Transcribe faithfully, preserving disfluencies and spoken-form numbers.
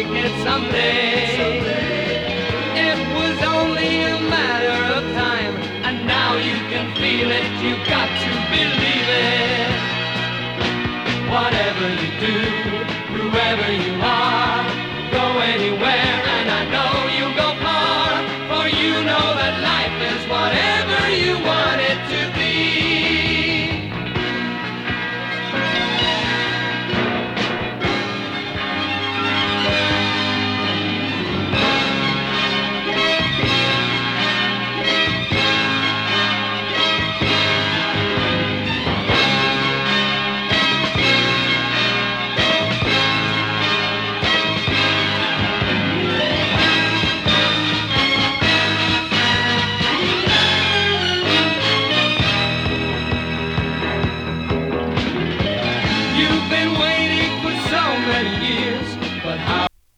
make it someday. It was only a matter of time, and now you can feel it, you've got to believe it. Whatever you do, whoever you are, go anywhere, and I know you'll go far, for you know